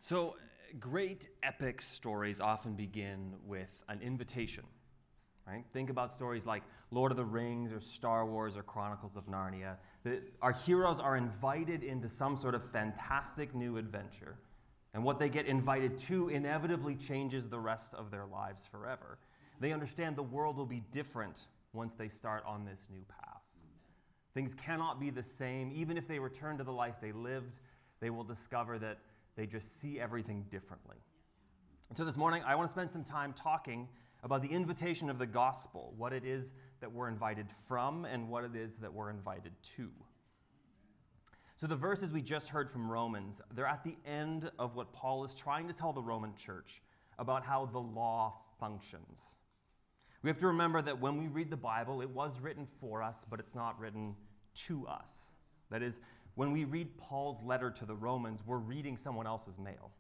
So, great epic stories often begin with an invitation, right? Think about stories like Lord of the Rings or Star Wars or Chronicles of Narnia. Our heroes are invited into some sort of fantastic new adventure, and what they get invited to inevitably changes the rest of their lives forever. They understand the world will be different once they start on this new path. Things cannot be the same. Even if they return to the life they lived, they will discover that they just see everything differently. And so this morning, I want to spend some time talking about the invitation of the gospel, what it is that we're invited from and what it is that we're invited to. So the verses we just heard from Romans, they're at the end of what Paul is trying to tell the Roman church about how the law functions. We have to remember that when we read the Bible, it was written for us, but it's not written to us. That is, when we read Paul's letter to the Romans, we're reading someone else's mail.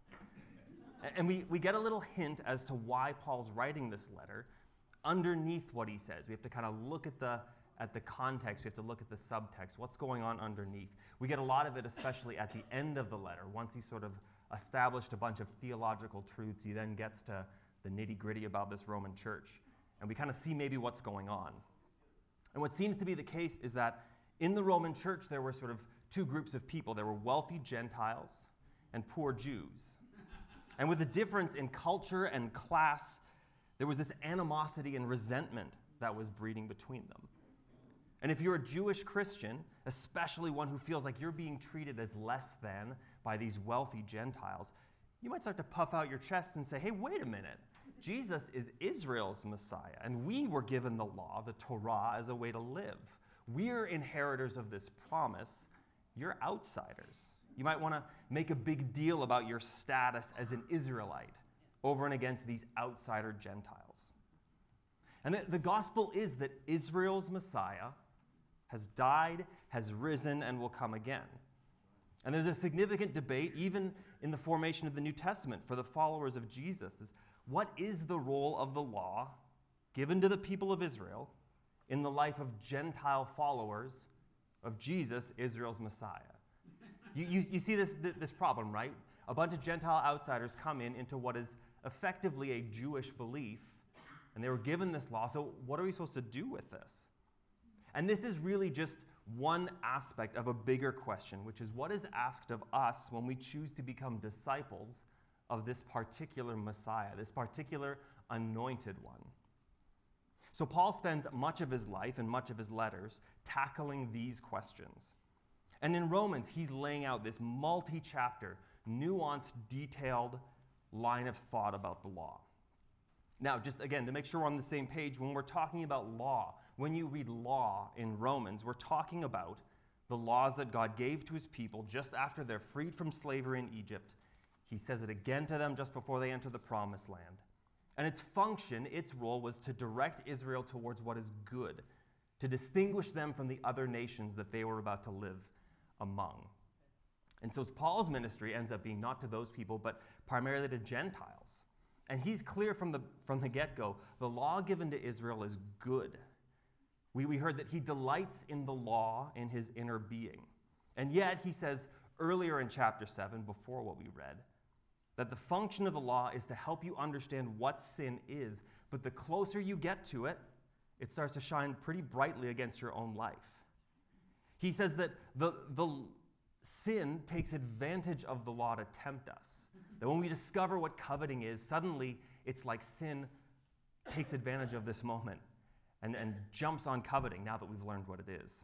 And we get a little hint as to why Paul's writing this letter underneath what he says. We have to kind of look at the context. We have to look at the subtext, what's going on underneath. We get a lot of it, especially at the end of the letter. Once he's sort of established a bunch of theological truths, he then gets to the nitty-gritty about this Roman church. And we kind of see maybe what's going on. And what seems to be the case is that in the Roman church, there were sort of two groups of people. There were wealthy Gentiles and poor Jews. And with the difference in culture and class, there was this animosity and resentment that was breeding between them. And if you're a Jewish Christian, especially one who feels like you're being treated as less than by these wealthy Gentiles, you might start to puff out your chest and say, hey, wait a minute. Jesus is Israel's Messiah, and we were given the law, the Torah, as a way to live. We're inheritors of this promise. You're outsiders. You might want to make a big deal about your status as an Israelite over and against these outsider Gentiles. And the gospel is that Israel's Messiah has died, has risen, and will come again. And there's a significant debate, even in the formation of the New Testament, for the followers of Jesus, is what is the role of the law given to the people of Israel in the life of Gentile followers of Jesus, Israel's Messiah? You see this problem, right? A bunch of Gentile outsiders come into what is effectively a Jewish belief, and they were given this law, so what are we supposed to do with this? And this is really just one aspect of a bigger question, which is what is asked of us when we choose to become disciples of this particular Messiah, this particular anointed one. So Paul spends much of his life and much of his letters tackling these questions. And in Romans, he's laying out this multi-chapter, nuanced, detailed line of thought about the law. Now, just again, to make sure we're on the same page, when we're talking about law, when you read law in Romans, we're talking about the laws that God gave to his people just after they're freed from slavery in Egypt. He says it again to them just before they enter the promised land. And its function, its role, was to direct Israel towards what is good, to distinguish them from the other nations that they were about to live among. And so Paul's ministry ends up being not to those people, but primarily to Gentiles. And he's clear from the get-go, the law given to Israel is good. We heard that he delights in the law in his inner being. And yet, he says earlier in chapter 7, before what we read, that the function of the law is to help you understand what sin is, but the closer you get to it, it starts to shine pretty brightly against your own life. He says that the sin takes advantage of the law to tempt us. That when we discover what coveting is, suddenly it's like sin takes advantage of this moment and jumps on coveting now that we've learned what it is.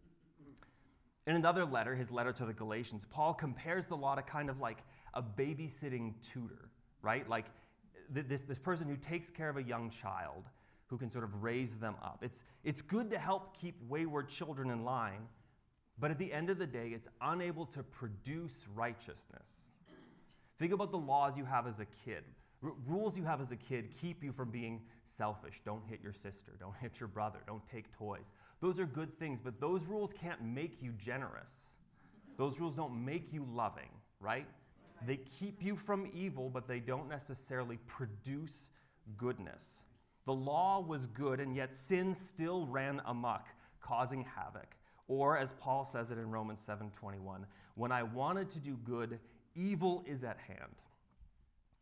In another letter, his letter to the Galatians, Paul compares the law to kind of like a babysitting tutor, right? Like this person who takes care of a young child who can sort of raise them up. It's good to help keep wayward children in line, but at the end of the day, it's unable to produce righteousness. Think about the laws you have as a kid. Rules you have as a kid keep you from being selfish. Don't hit your sister. Don't hit your brother. Don't take toys. Those are good things, but those rules can't make you generous. Those rules don't make you loving, right? They keep you from evil, but they don't necessarily produce goodness. The law was good, and yet sin still ran amok, causing havoc. Or, as Paul says it in Romans 7:21, when I wanted to do good, evil is at hand.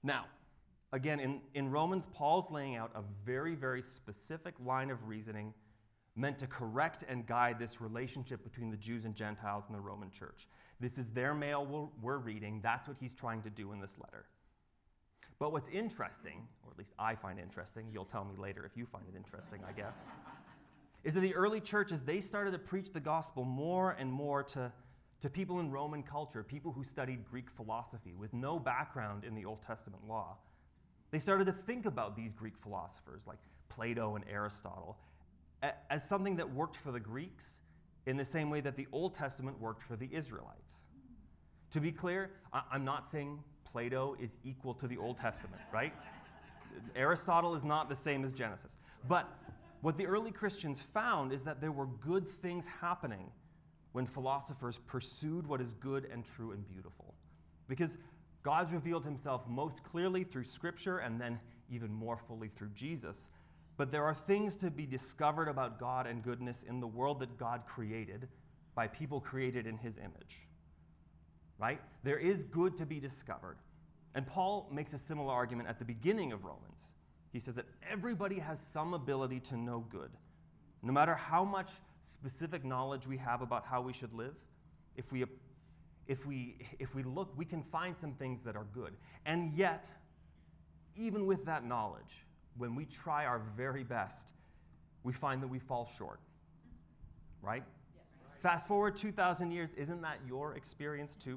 Now, again, in Romans, Paul's laying out a very, very specific line of reasoning meant to correct and guide this relationship between the Jews and Gentiles in the Roman church. This is their mail we're reading. That's what he's trying to do in this letter. But what's interesting, or at least I find interesting, you'll tell me later if you find it interesting, I guess, is that the early churches, they started to preach the gospel more and more to people in Roman culture, people who studied Greek philosophy with no background in the Old Testament law. They started to think about these Greek philosophers like Plato and Aristotle as something that worked for the Greeks in the same way that the Old Testament worked for the Israelites. To be clear, I'm not saying Plato is equal to the Old Testament, right? Aristotle is not the same as Genesis. But what the early Christians found is that there were good things happening when philosophers pursued what is good and true and beautiful. Because God's revealed himself most clearly through Scripture and then even more fully through Jesus. But there are things to be discovered about God and goodness in the world that God created by people created in his image. Right? There is good to be discovered. And Paul makes a similar argument at the beginning of Romans. He says that everybody has some ability to know good. No matter how much specific knowledge we have about how we should live, if we look, we can find some things that are good. And yet, even with that knowledge, when we try our very best, we find that we fall short. Right? Yes. Fast forward 2,000 years, isn't that your experience too?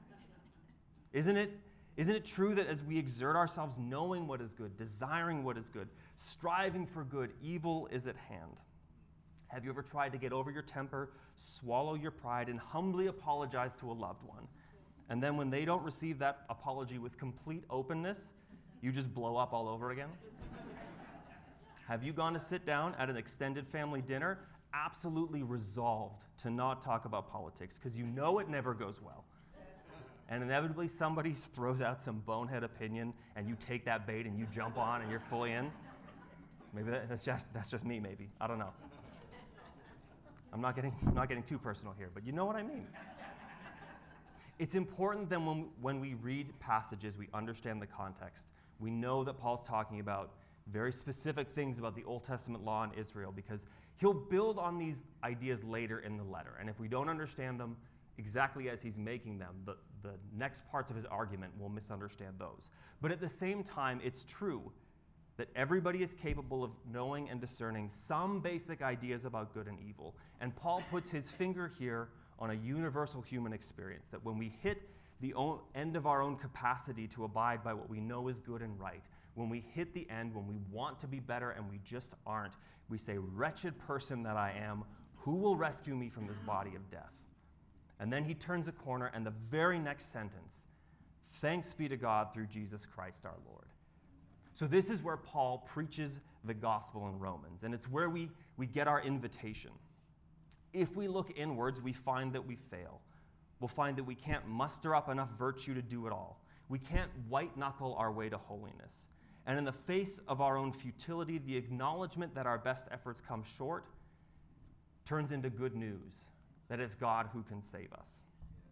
Isn't it true that as we exert ourselves knowing what is good, desiring what is good, striving for good, evil is at hand? Have you ever tried to get over your temper, swallow your pride, and humbly apologize to a loved one? And then when they don't receive that apology with complete openness, you just blow up all over again? Have you gone to sit down at an extended family dinner, absolutely resolved to not talk about politics because you know it never goes well? And inevitably somebody throws out some bonehead opinion and you take that bait and you jump on and you're fully in? Maybe that's just me, maybe. I don't know. I'm not getting too personal here, but you know what I mean. It's important that when we read passages, we understand the context. We know that Paul's talking about very specific things about the Old Testament law in Israel because he'll build on these ideas later in the letter. And if we don't understand them exactly as he's making them, the next parts of his argument will misunderstand those. But at the same time, it's true that everybody is capable of knowing and discerning some basic ideas about good and evil. And Paul puts his finger here on a universal human experience, that when we hit the end of our own capacity to abide by what we know is good and right, when we hit the end, when we want to be better and we just aren't, we say, "Wretched person that I am, who will rescue me from this body of death?" And then he turns a corner, and the very next sentence, "Thanks be to God through Jesus Christ our Lord." So this is where Paul preaches the gospel in Romans, and it's where we get our invitation. If we look inwards, we find that we fail. We'll find that we can't muster up enough virtue to do it all. We can't white-knuckle our way to holiness. And in the face of our own futility, the acknowledgement that our best efforts come short turns into good news, that it's God who can save us.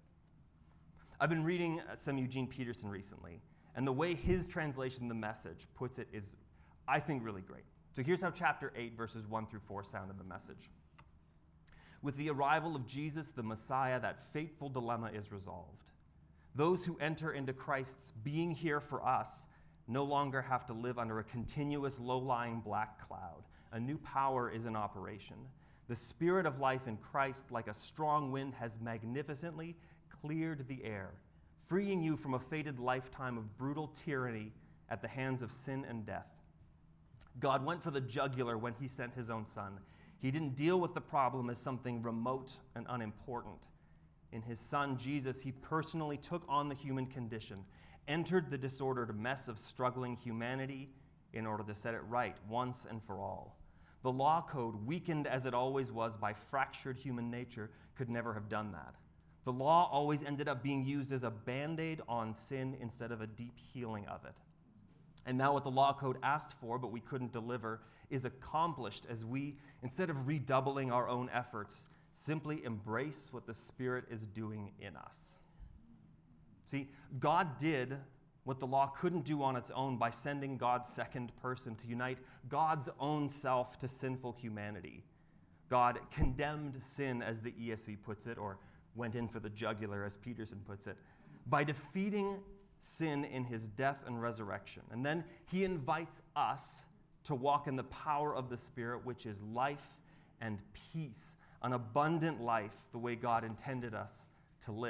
I've been reading some Eugene Peterson recently, and the way his translation of the Message puts it is, I think, really great. So here's how chapter 8, verses 1 through 4 sound in the Message. With the arrival of Jesus, the Messiah, that fateful dilemma is resolved. Those who enter into Christ's being here for us no longer have to live under a continuous low-lying black cloud. A new power is in operation. The Spirit of life in Christ, like a strong wind, has magnificently cleared the air, freeing you from a fated lifetime of brutal tyranny at the hands of sin and death. God went for the jugular when he sent his own Son. He didn't deal with the problem as something remote and unimportant. In his Son, Jesus, he personally took on the human condition, entered the disordered mess of struggling humanity in order to set it right once and for all. The law code, weakened as it always was by fractured human nature, could never have done that. The law always ended up being used as a band-aid on sin instead of a deep healing of it. And now what the law code asked for, but we couldn't deliver, is accomplished as we, instead of redoubling our own efforts, simply embrace what the Spirit is doing in us. See, God did what the law couldn't do on its own by sending God's second person to unite God's own self to sinful humanity. God condemned sin, as the ESV puts it, or went in for the jugular, as Peterson puts it, by defeating sin in his death and resurrection. And then he invites us to walk in the power of the Spirit, which is life and peace, an abundant life, the way God intended us to live.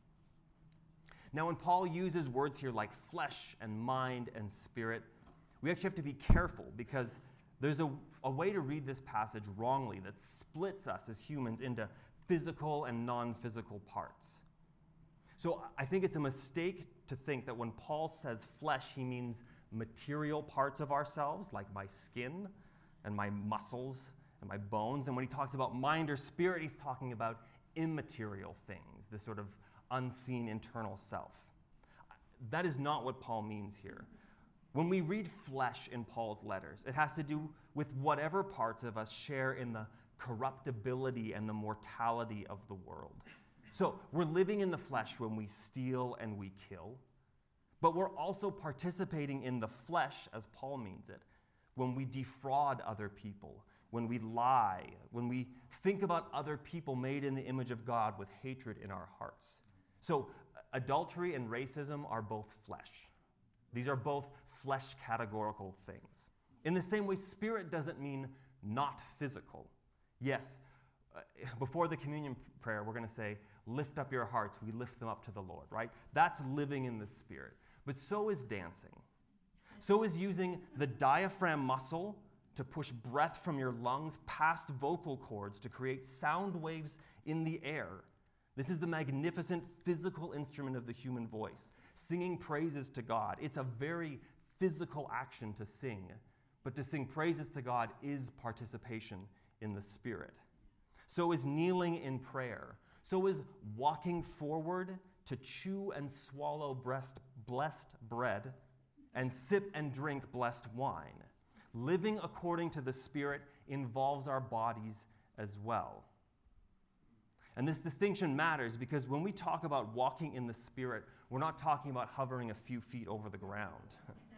Now, when Paul uses words here like flesh and mind and spirit, we actually have to be careful because there's a way to read this passage wrongly that splits us as humans into physical and non-physical parts. So I think it's a mistake to think that when Paul says flesh, he means material parts of ourselves, like my skin and my muscles and my bones. And when he talks about mind or spirit, he's talking about immaterial things, this sort of unseen internal self. That is not what Paul means here. When we read flesh in Paul's letters, it has to do with whatever parts of us share in the corruptibility and the mortality of the world. So we're living in the flesh when we steal and we kill, but we're also participating in the flesh, as Paul means it, when we defraud other people, when we lie, when we think about other people made in the image of God with hatred in our hearts. So adultery and racism are both flesh. These are both flesh categorical things. In the same way, spirit doesn't mean not physical. Yes, before the communion prayer, we're going to say, lift up your hearts. We lift them up to the Lord, right? That's living in the Spirit. But so is dancing. So is using the diaphragm muscle to push breath from your lungs past vocal cords to create sound waves in the air. This is the magnificent physical instrument of the human voice, singing praises to God. It's a very physical action to sing, but to sing praises to God is participation in the Spirit. So is kneeling in prayer. So is walking forward to chew and swallow blessed bread and sip and drink blessed wine. Living according to the Spirit involves our bodies as well. And this distinction matters because when we talk about walking in the Spirit, we're not talking about hovering a few feet over the ground.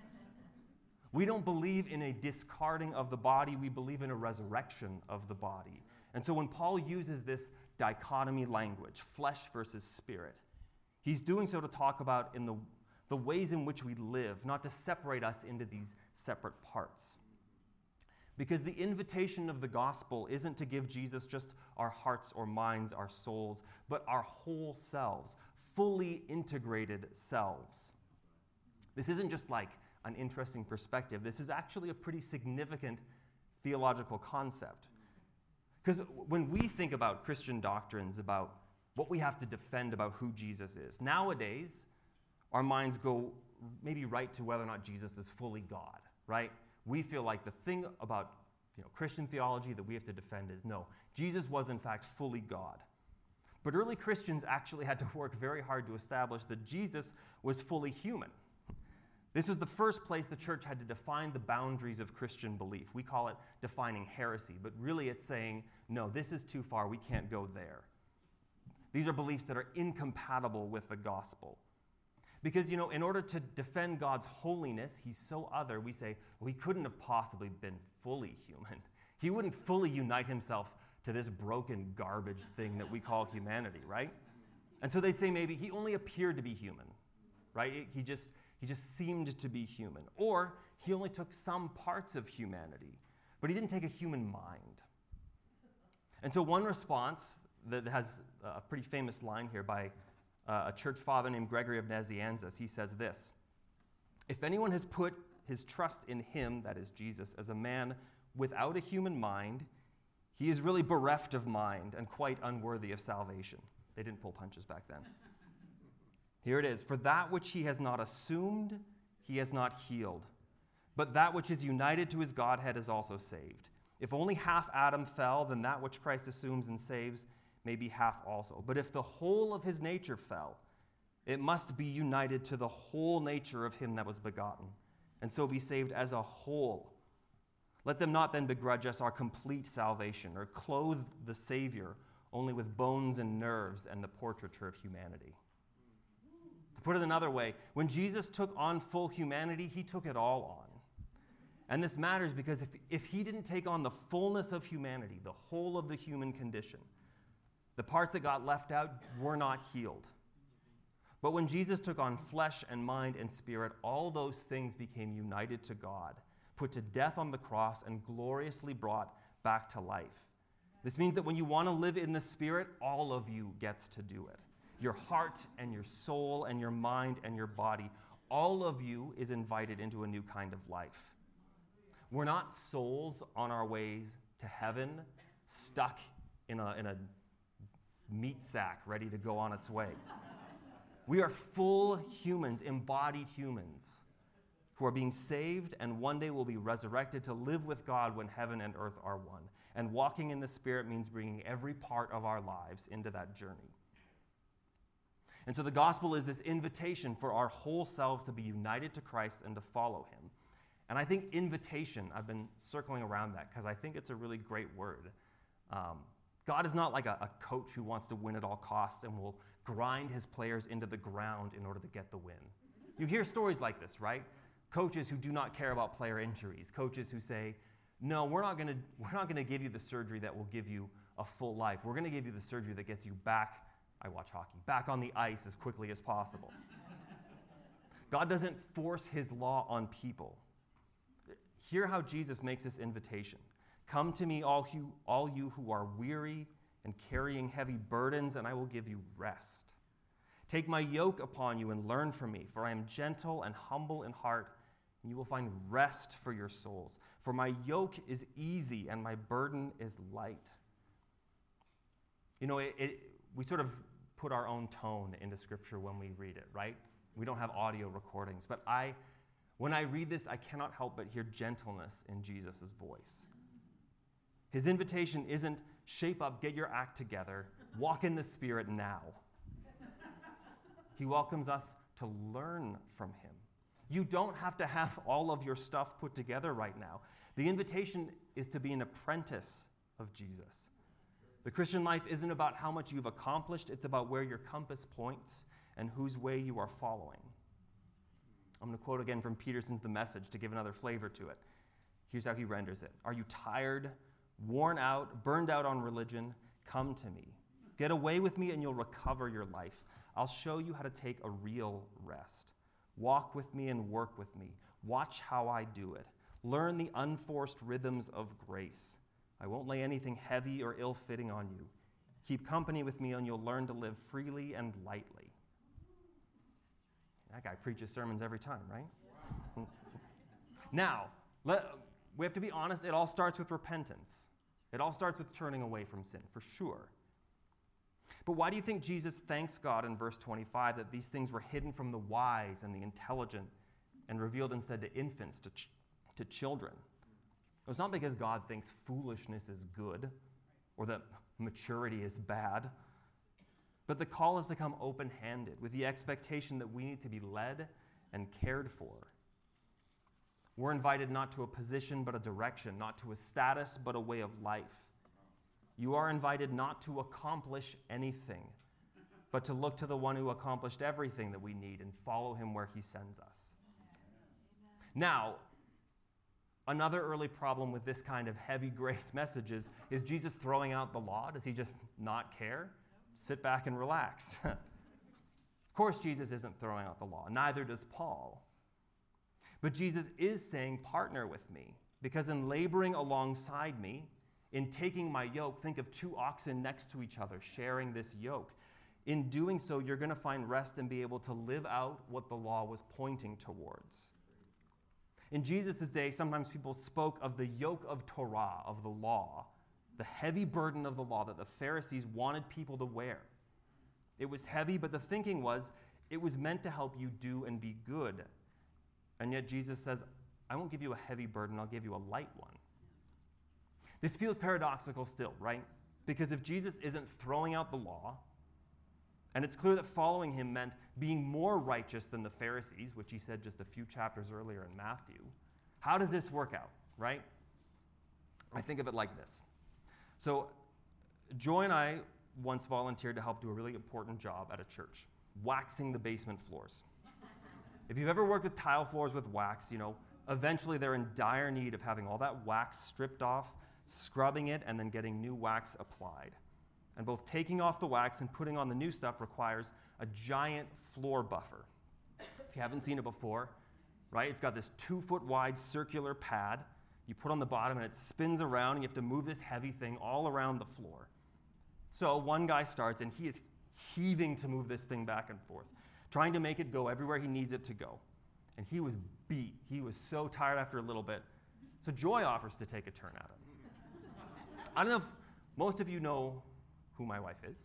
We don't believe in a discarding of the body, we believe in a resurrection of the body. And so when Paul uses this dichotomy language, flesh versus spirit, he's doing so to talk about in the ways in which we live, not to separate us into these separate parts. Because the invitation of the gospel isn't to give Jesus just our hearts or minds, our souls, but our whole selves, fully integrated selves. This isn't just like an interesting perspective. This is actually a pretty significant theological concept. Because when we think about Christian doctrines, about what we have to defend about who Jesus is, nowadays, our minds go maybe right to whether or not Jesus is fully God, right? We feel like the thing about Christian theology that we have to defend is, no, Jesus was in fact fully God. But early Christians actually had to work very hard to establish that Jesus was fully human. This was the first place the church had to define the boundaries of Christian belief. We call it defining heresy, but really it's saying, no, this is too far, we can't go there. These are beliefs that are incompatible with the gospel. Because, in order to defend God's holiness, he's so other, we say, well, he couldn't have possibly been fully human. He wouldn't fully unite himself to this broken garbage thing that we call humanity, right? And so they'd say maybe he only appeared to be human, right? He just seemed to be human. Or he only took some parts of humanity, but he didn't take a human mind. And so one response that has a pretty famous line here by a church father named Gregory of Nazianzus, he says this: if anyone has put his trust in him, that is Jesus, as a man without a human mind, he is really bereft of mind and quite unworthy of salvation. They didn't pull punches back then. Here it is: for that which he has not assumed, he has not healed. But that which is united to his Godhead is also saved. If only half Adam fell, then that which Christ assumes and saves may be half also. But if the whole of his nature fell, it must be united to the whole nature of him that was begotten, and so be saved as a whole. Let them not then begrudge us our complete salvation, or clothe the Savior only with bones and nerves and the portraiture of humanity. It's To put it another way, when Jesus took on full humanity, he took it all on. And this matters because if he didn't take on the fullness of humanity, the whole of the human condition, the parts that got left out were not healed. But when Jesus took on flesh and mind and spirit, all those things became united to God, put to death on the cross, and gloriously brought back to life. This means that when you want to live in the Spirit, all of you gets to do it. Your heart and your soul and your mind and your body, all of you is invited into a new kind of life. We're not souls on our ways to heaven, stuck in a meat sack ready to go on its way. We are full humans, embodied humans, who are being saved and one day will be resurrected to live with God when heaven and earth are one. And walking in the Spirit means bringing every part of our lives into that journey. And so the gospel is this invitation for our whole selves to be united to Christ and to follow him. And I think invitation, I've been circling around that because I think it's a really great word. God is not like a coach who wants to win at all costs and will grind his players into the ground in order to get the win. You hear stories like this, right? Coaches who do not care about player injuries. Coaches who say, no, we're not going to give you the surgery that will give you a full life. We're going to give you the surgery that gets you back, I watch hockey, back on the ice as quickly as possible. God doesn't force his law on people. Hear how Jesus makes this invitation. Come to me, all you who are weary and carrying heavy burdens, and I will give you rest. Take my yoke upon you and learn from me, for I am gentle and humble in heart, and you will find rest for your souls. For my yoke is easy and my burden is light. You know, we sort of put our own tone into Scripture when we read it, right? We don't have audio recordings, but when I read this, I cannot help but hear gentleness in Jesus' voice. His invitation isn't shape up, get your act together, walk in the Spirit now. He welcomes us to learn from him. You don't have to have all of your stuff put together right now. The invitation is to be an apprentice of Jesus. The Christian life isn't about how much you've accomplished, it's about where your compass points and whose way you are following. I'm going to quote again from Peterson's The Message to give another flavor to it. Here's how he renders it. Are you tired, worn out, burned out on religion? Come to me. Get away with me and you'll recover your life. I'll show you how to take a real rest. Walk with me and work with me. Watch how I do it. Learn the unforced rhythms of grace. I won't lay anything heavy or ill-fitting on you. Keep company with me and you'll learn to live freely and lightly. That guy preaches sermons every time, right? Wow. Now, we have to be honest, it all starts with repentance. It all starts with turning away from sin, for sure. But why do you think Jesus thanks God in verse 25 that these things were hidden from the wise and the intelligent and revealed instead to infants, to children? It's not because God thinks foolishness is good or that maturity is bad, but the call is to come open-handed with the expectation that we need to be led and cared for. We're invited not to a position but a direction, not to a status but a way of life. You are invited not to accomplish anything, but to look to the one who accomplished everything that we need and follow him where he sends us. Now, another early problem with this kind of heavy grace messages is Jesus throwing out the law? Does he just not care? Sit back and relax. Of course, Jesus isn't throwing out the law. Neither does Paul. But Jesus is saying, partner with me, because in laboring alongside me, in taking my yoke, think of two oxen next to each other, sharing this yoke. In doing so, you're going to find rest and be able to live out what the law was pointing towards. In Jesus' day, sometimes people spoke of the yoke of Torah, of the law, the heavy burden of the law that the Pharisees wanted people to wear. It was heavy, but the thinking was it was meant to help you do and be good. And yet Jesus says, I won't give you a heavy burden, I'll give you a light one. This feels paradoxical still, right? Because if Jesus isn't throwing out the law, and it's clear that following him meant being more righteous than the Pharisees, which he said just a few chapters earlier in Matthew, how does this work out, right? I think of it like this. So Joy and I once volunteered to help do a really important job at a church. waxing the basement floors. If you've ever worked with tile floors with wax, eventually they're in dire need of having all that wax stripped off, scrubbing it, and then getting new wax applied. And both taking off the wax and putting on the new stuff requires a giant floor buffer. If you haven't seen it before, right, it's got this 2-foot wide circular pad. You put on the bottom and it spins around, and you have to move this heavy thing all around the floor. So one guy starts, and he is heaving to move this thing back and forth, trying to make it go everywhere he needs it to go. And he was beat. He was so tired after a little bit. So Joy offers to take a turn at him. I don't know if most of you know who my wife is.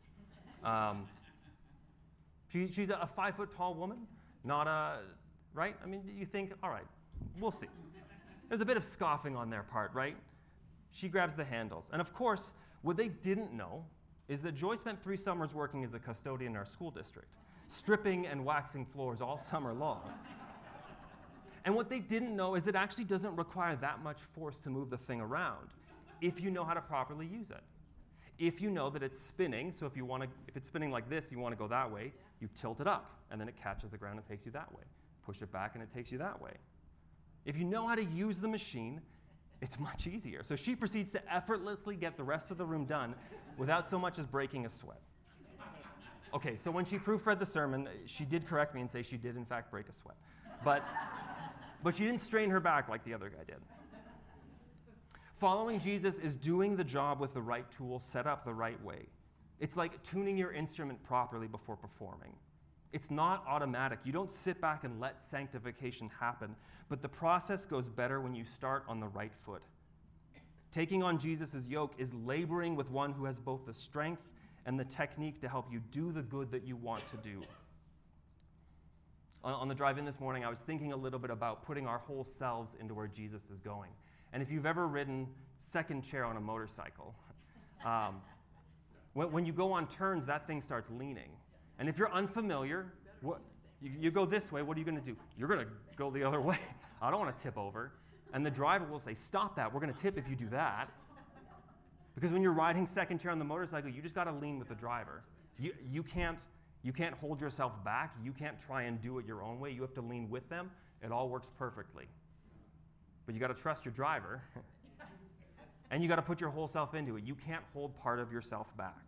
She's a 5-foot-tall woman, not a, right? I mean, you think, all right, we'll see. There's a bit of scoffing on their part, right? She grabs the handles. And of course, what they didn't know is that Joy spent 3 summers working as a custodian in our school district, stripping and waxing floors all summer long. And what they didn't know is it actually doesn't require that much force to move the thing around if you know how to properly use it. If you know that it's spinning, so if it's spinning like this, you want to go that way, you tilt it up, and then it catches the ground and takes you that way. Push it back, and it takes you that way. If you know how to use the machine, it's much easier. So she proceeds to effortlessly get the rest of the room done without so much as breaking a sweat. Okay, so when she proofread the sermon, she did correct me and say she did in fact break a sweat. But she didn't strain her back like the other guy did. Following Jesus is doing the job with the right tool set up the right way. It's like tuning your instrument properly before performing. It's not automatic. You don't sit back and let sanctification happen, but the process goes better when you start on the right foot. Taking on Jesus' yoke is laboring with one who has both the strength and the technique to help you do the good that you want to do. On the drive in this morning, I was thinking a little bit about putting our whole selves into where Jesus is going. And if you've ever ridden second chair on a motorcycle, when you go on turns, that thing starts leaning. And if you're unfamiliar, you go this way, what are you going to do? You're going to go the other way. I don't want to tip over. And the driver will say, stop that, we're going to tip if you do that. Because when you're riding second chair on the motorcycle, you just got to lean with the driver. You can't hold yourself back. You can't try and do it your own way. You have to lean with them. It all works perfectly. But you got to trust your driver. And you got to put your whole self into it. You can't hold part of yourself back.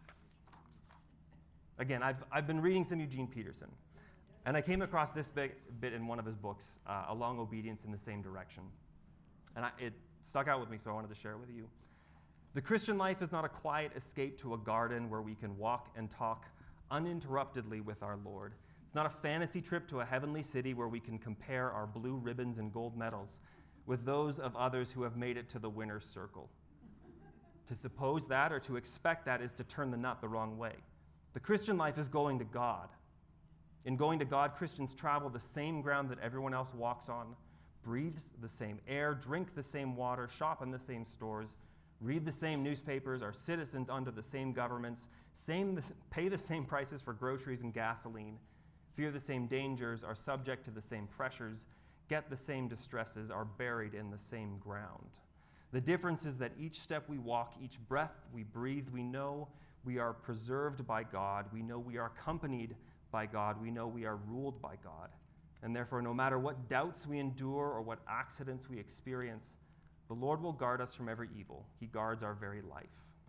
Again, I've been reading some Eugene Peterson, and I came across this bit in one of his books, Along Obedience in the Same Direction. And it stuck out with me, so I wanted to share it with you. The Christian life is not a quiet escape to a garden where we can walk and talk uninterruptedly with our Lord. It's not a fantasy trip to a heavenly city where we can compare our blue ribbons and gold medals with those of others who have made it to the winner's circle. To suppose that or to expect that is to turn the nut the wrong way. The Christian life is going to God. In going to God, Christians travel the same ground that everyone else walks on, breathe the same air, drink the same water, shop in the same stores, read the same newspapers, are citizens under the same governments, pay the same prices for groceries and gasoline, fear the same dangers, are subject to the same pressures, get the same distresses, are buried in the same ground. The difference is that each step we walk, each breath we breathe, we know we are preserved by God. We know we are accompanied by God. We know we are ruled by God. And therefore, no matter what doubts we endure or what accidents we experience, the Lord will guard us from every evil. He guards our very life.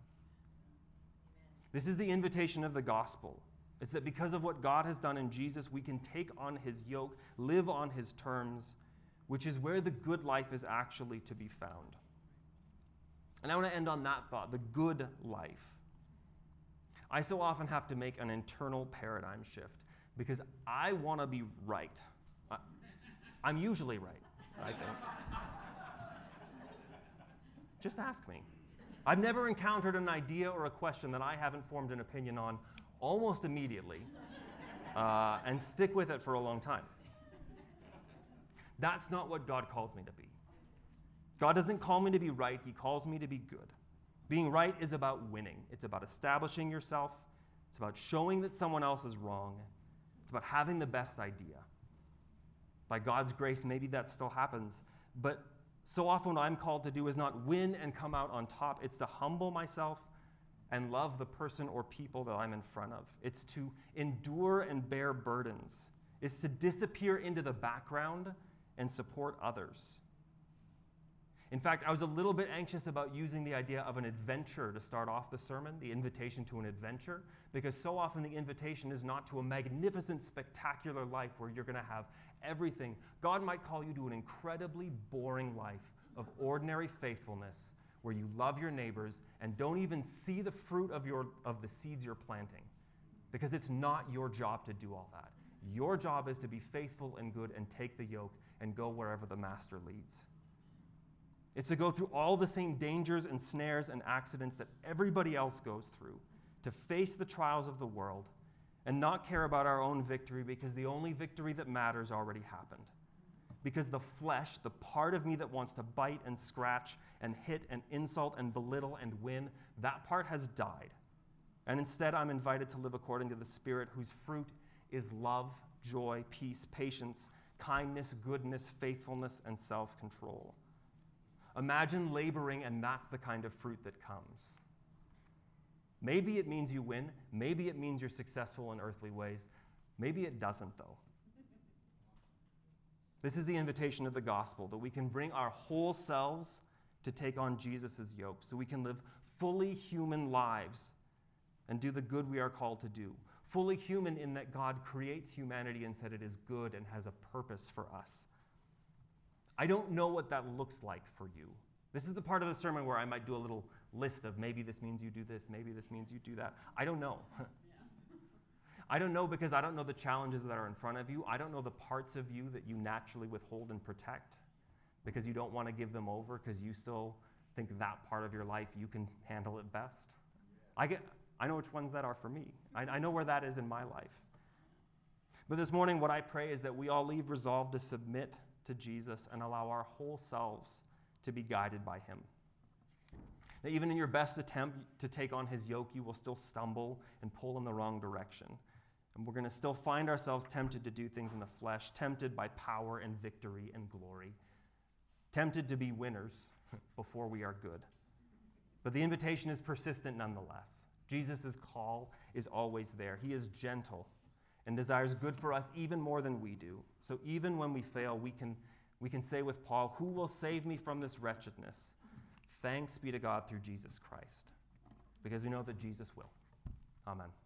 This is the invitation of the gospel. It's that because of what God has done in Jesus, we can take on his yoke, live on his terms, which is where the good life is actually to be found. And I want to end on that thought, the good life. I so often have to make an internal paradigm shift because I want to be right. I'm usually right, I think. Just ask me. I've never encountered an idea or a question that I haven't formed an opinion on almost immediately and stick with it for a long time. That's not what God calls me to be. God doesn't call me to be right. He calls me to be good. Being right is about winning. It's about establishing yourself. It's about showing that someone else is wrong. It's about having the best idea. By God's grace, maybe that still happens. But so often what I'm called to do is not win and come out on top. It's to humble myself, and love the person or people that I'm in front of. It's to endure and bear burdens. It's to disappear into the background and support others. In fact, I was a little bit anxious about using the idea of an adventure to start off the sermon, the invitation to an adventure, because so often the invitation is not to a magnificent, spectacular life where you're going to have everything. God might call you to an incredibly boring life of ordinary faithfulness where you love your neighbors and don't even see the fruit of the seeds you're planting, because it's not your job to do all that. Your job is to be faithful and good and take the yoke and go wherever the master leads. It's to go through all the same dangers and snares and accidents that everybody else goes through, to face the trials of the world and not care about our own victory, because the only victory that matters already happened. Because the flesh, the part of me that wants to bite and scratch and hit and insult and belittle and win, that part has died. And instead, I'm invited to live according to the Spirit, whose fruit is love, joy, peace, patience, kindness, goodness, faithfulness, and self-control. Imagine laboring, and that's the kind of fruit that comes. Maybe it means you win. Maybe it means you're successful in earthly ways. Maybe it doesn't, though. This is the invitation of the gospel, that we can bring our whole selves to take on Jesus' yoke, so we can live fully human lives and do the good we are called to do. Fully human in that God creates humanity and said it is good and has a purpose for us. I don't know what that looks like for you. This is the part of the sermon where I might do a little list of maybe this means you do this, maybe this means you do that. I don't know. I don't know, because I don't know the challenges that are in front of you. I don't know the parts of you that you naturally withhold and protect because you don't want to give them over, because you still think that part of your life you can handle it best. I know which ones that are for me. I know where that is in my life. But this morning, what I pray is that we all leave resolved to submit to Jesus and allow our whole selves to be guided by him. That even in your best attempt to take on his yoke, you will still stumble and pull in the wrong direction. And we're going to still find ourselves tempted to do things in the flesh, tempted by power and victory and glory, tempted to be winners before we are good. But the invitation is persistent nonetheless. Jesus' call is always there. He is gentle and desires good for us even more than we do. So even when we fail, we can say with Paul, "Who will save me from this wretchedness? Thanks be to God through Jesus Christ." Because we know that Jesus will. Amen.